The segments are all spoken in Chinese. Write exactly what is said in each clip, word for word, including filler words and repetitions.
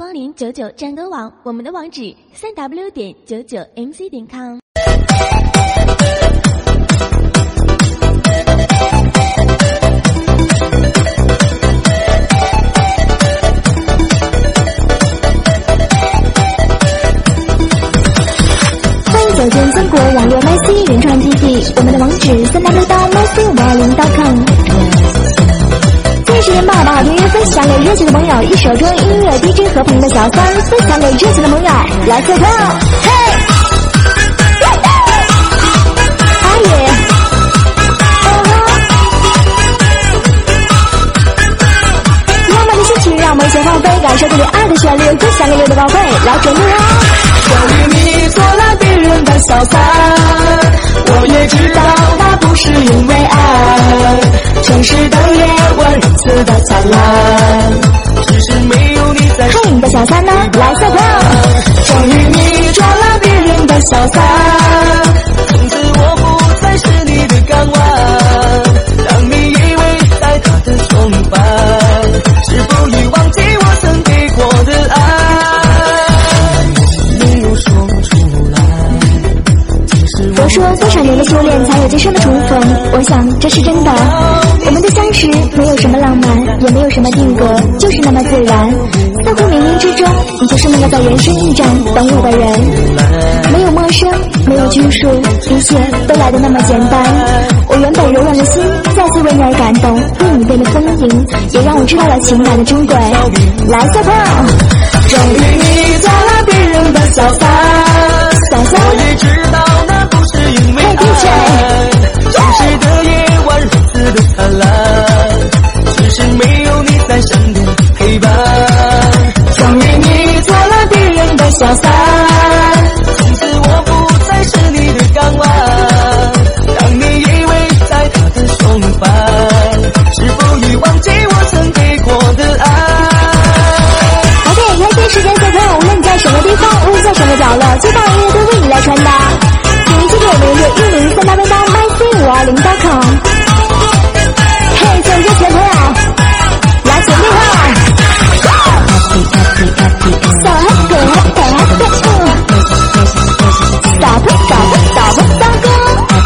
光临九九战歌网，我们的网址三 w 点九九 m c 点 com。 走进中国网络 M C 原创基地，我们的网址三 w 到 m c 五二零 .com。这时间把我们好听音分享给热情的朋友，一首中音乐 D J 和平的小三分享给热情的朋友，来测票，嘿，阿爷，浪漫的心情让我们一起放飞，感受这里爱的旋律，分享给你的宝贝，来准备好。 终于你做了别人的潇洒，我也知道那不是因为爱，城市的夜晚如此的灿烂，只是没有你在。 嘿，你的小三呢？来色票。 终于你做了别人的潇洒，从此我不再是你的港湾，当你以为在他的双瓣，是否已忘记我曾给过的爱？ 都说多少年的修炼才有今生的重逢，我想这是真的。我们的相识没有什么浪漫，也没有什么定格，就是那么自然。似乎冥冥之中，你就是那个在人生驿站等我的人。没有陌生，没有拘束，一切都来得那么简单。我原本柔软的心，再次为你而感动，为你变得丰盈，也让我知道了情感的珍贵。来色炮， 终于你做了别人的潇洒， 小三， 我也知道那不是因为爱，城市的夜晚如此的灿烂，只是没有你在身边陪伴。终于你做了别人的潇洒，从此我不再是你的港湾，当你以为在他的双瓣，是否已忘记我曾给过的爱？ 好的，开心时间色票，无论你在什么地方，无论在什么角落，最棒音乐都为你来传达。请您记住我们的一零三 w 到 m c 五二零 .com。嘿，所有热情的朋友，来准备好。小黑狗，小黑狗，小不小不小不大哥，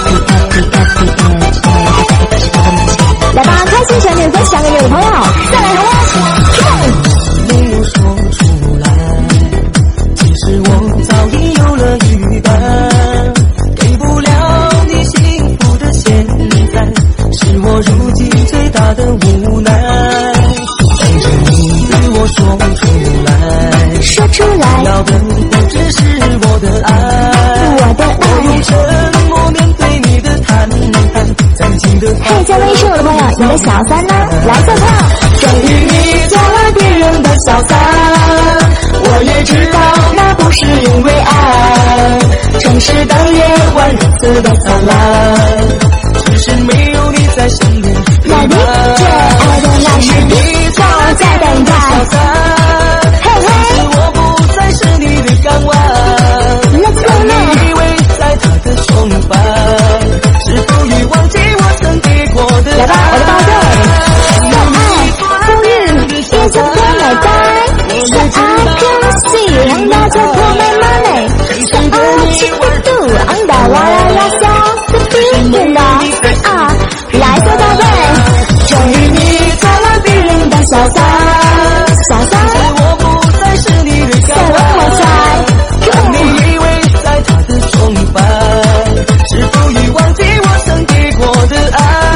来吧，开心旋律分享给你的朋友，再来好吗？ 没有说出来，其实我早已有了预感，给不了你幸福的现在，是我如今最大的无奈。但是你对我说出来， 说出来， 要的不只是我的爱， 我的爱， 我用沉默面对你的坦坦，再近的嘿，加微信我的朋友，你的小三呢？来色票。 终于你做了别人的潇洒，我也知道那不是因为爱，城市的夜晚如此的灿烂，只是没有你在身边陪伴。 最爱的那是你，我在等待。嘿嘿， 我不再是你的港湾， Let's go 你以为在他的双瓣，是否已忘记我曾给过的爱？ 来吧，我的宝贝，再爱不遇，别就不来呆。So I can see， 让大家pour my money。So I can do， 让大哇啦啦笑，这比变的啊，来吧，宝贝。 终于你做了别人的潇洒， 小三， 我不再是你的港湾，当你以为在他的双瓣，是否已忘记我曾给过的爱？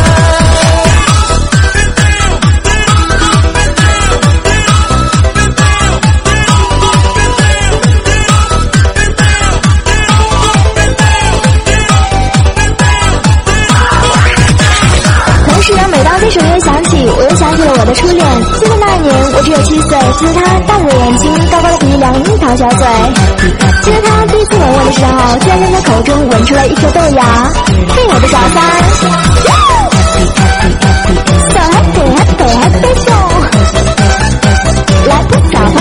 同时呢，每当这首歌响起，我又想起了我的初恋。记得那一年我只有七岁，记得他大大的眼睛，高高的鼻梁，樱桃小嘴。记得他第一次吻我的时候，居然在他口中吻出了一颗豆芽。嘿，我的小三，小 happy happy happy show，来不找不